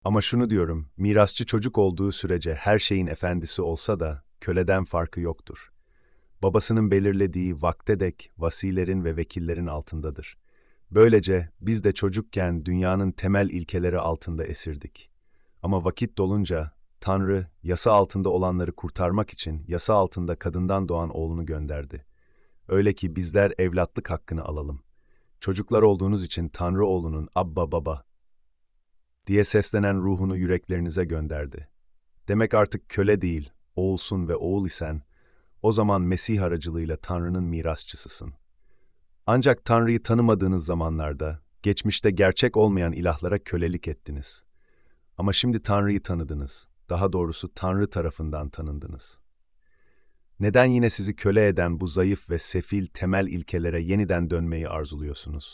Ama şunu diyorum, mirasçı çocuk olduğu sürece her şeyin efendisi olsa da köleden farkı yoktur. Babasının belirlediği vakte dek vasilerin ve vekillerin altındadır. Böylece biz de çocukken dünyanın temel ilkeleri altında esirdik. Ama vakit dolunca Tanrı yasa altında olanları kurtarmak için yasa altında kadından doğan oğlunu gönderdi. Öyle ki bizler evlatlık hakkını alalım. Çocuklar olduğunuz için Tanrı oğlunun Abba Baba diye seslenen ruhunu yüreklerinize gönderdi. Demek artık köle değil, oğulsun ve oğul isen, o zaman Mesih aracılığıyla Tanrı'nın mirasçısısın. Ancak Tanrı'yı tanımadığınız zamanlarda, geçmişte gerçek olmayan ilahlara kölelik ettiniz. Ama şimdi Tanrı'yı tanıdınız, daha doğrusu Tanrı tarafından tanındınız. Neden yine sizi köle eden bu zayıf ve sefil temel ilkelere yeniden dönmeyi arzuluyorsunuz?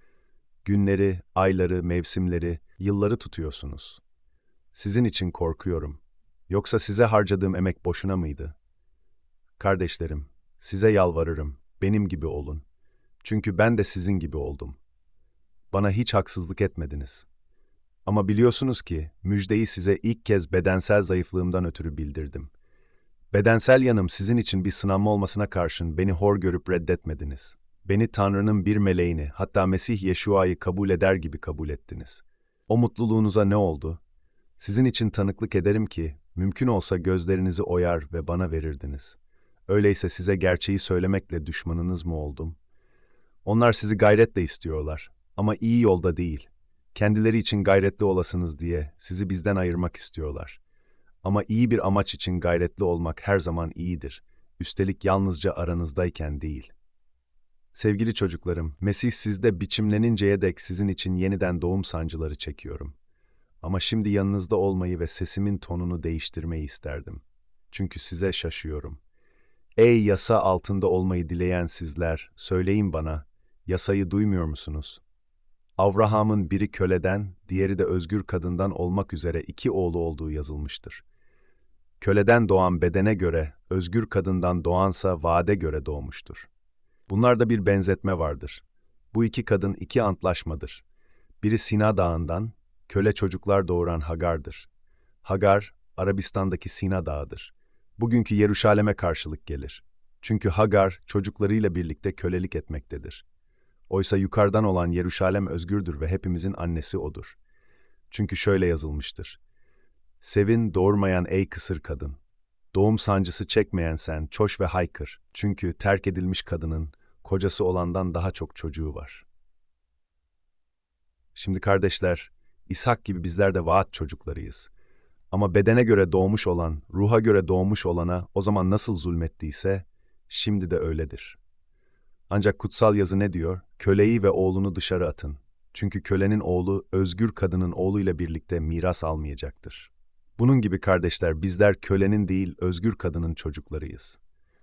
Günleri, ayları, mevsimleri, yılları tutuyorsunuz. Sizin için korkuyorum. Yoksa size harcadığım emek boşuna mıydı? Kardeşlerim, size yalvarırım, benim gibi olun. Çünkü ben de sizin gibi oldum. Bana hiç haksızlık etmediniz. Ama biliyorsunuz ki müjdeyi size ilk kez bedensel zayıflığımdan ötürü bildirdim. Bedensel yanım sizin için bir sınanma olmasına karşın beni hor görüp reddetmediniz. Beni Tanrı'nın bir meleğini, hatta Mesih Yeşua'yı kabul eder gibi kabul ettiniz. O mutluluğunuza ne oldu? Sizin için tanıklık ederim ki, mümkün olsa gözlerinizi oyar ve bana verirdiniz. Öyleyse size gerçeği söylemekle düşmanınız mı oldum? Onlar sizi gayretle istiyorlar ama iyi yolda değil. Kendileri için gayretli olasınız diye sizi bizden ayırmak istiyorlar. Ama iyi bir amaç için gayretli olmak her zaman iyidir. Üstelik yalnızca aranızdayken değil. Sevgili çocuklarım, Mesih sizde biçimleninceye dek sizin için yeniden doğum sancıları çekiyorum. Ama şimdi yanınızda olmayı ve sesimin tonunu değiştirmeyi isterdim. Çünkü size şaşıyorum. Ey yasa altında olmayı dileyen sizler, söyleyin bana, yasayı duymuyor musunuz? Abraham'ın biri köleden, diğeri de özgür kadından olmak üzere iki oğlu olduğu yazılmıştır. Köleden doğan bedene göre, özgür kadından doğansa vaade göre doğmuştur. Bunlarda bir benzetme vardır. Bu iki kadın iki antlaşmadır. Biri Sina Dağı'ndan, köle çocuklar doğuran Hagar'dır. Hagar, Arabistan'daki Sina Dağı'dır. Bugünkü Yeruşalim'e karşılık gelir. Çünkü Hagar, çocuklarıyla birlikte kölelik etmektedir. Oysa yukarıdan olan Yeruşalem özgürdür ve hepimizin annesi odur. Çünkü şöyle yazılmıştır. Sevin doğurmayan ey kısır kadın. Doğum sancısı çekmeyen sen, çoş ve haykır. Çünkü terk edilmiş kadının, kocası olandan daha çok çocuğu var. Şimdi kardeşler, İshak gibi bizler de vaat çocuklarıyız. Ama bedene göre doğmuş olan, ruha göre doğmuş olana o zaman nasıl zulmettiyse, şimdi de öyledir. Ancak kutsal yazı ne diyor? Köleyi ve oğlunu dışarı atın. Çünkü kölenin oğlu, özgür kadının oğluyla birlikte miras almayacaktır. Bunun gibi kardeşler, bizler kölenin değil, özgür kadının çocuklarıyız.